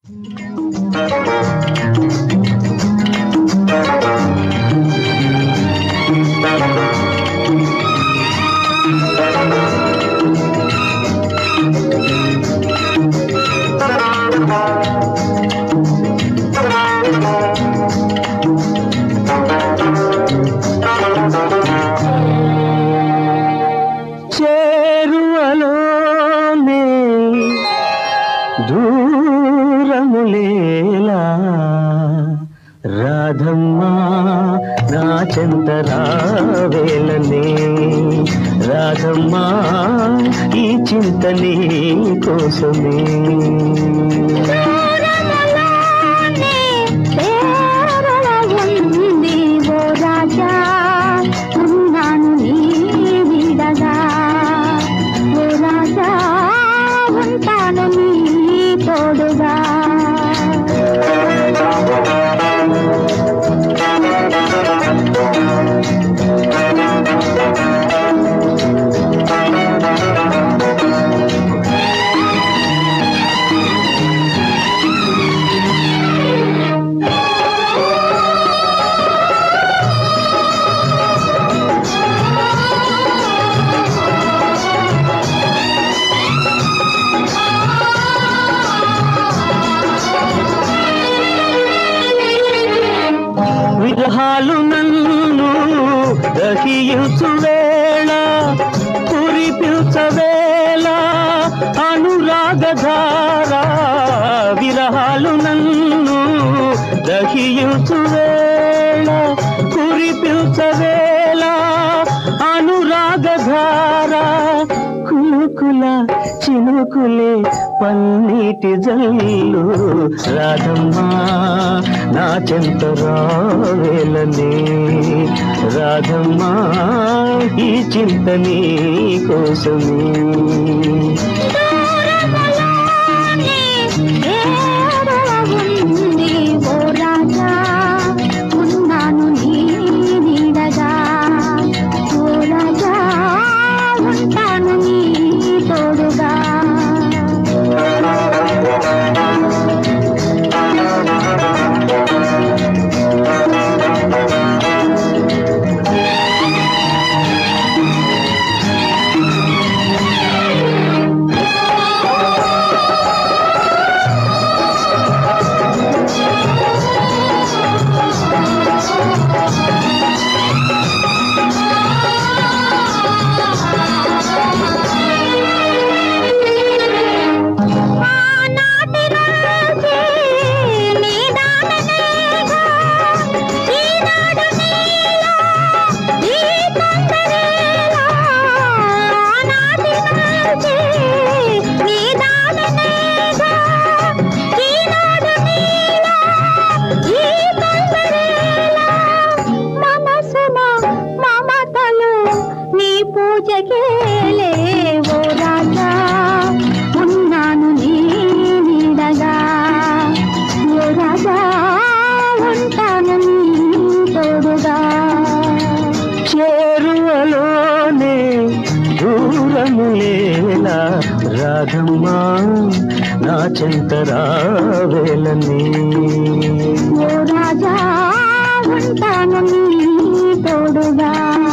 చేరువలోనే దూరములేలా రాధమ్మా నా చెంత రావేలనే రాధమ్మా ఈ చింత నీ కోసమే విరహాలు నన్ను దహించువేళ కురిపించవేళ అనురాగధార విరహాలు నన్ను దహించువేళ కురిపించవేళ అనురాగధార కులుకుల చినుకులే పన్నీటి జల్లు రాధమ్మా నా చెంత రావేలనే రాధమ్మా ఈ చింత నీ కోసమే చేరువలోనే దూరములేలా రాధమ్మా నా చెంత రావేలనే ఓ రాజా ఉంటాను నీ తోడుగా.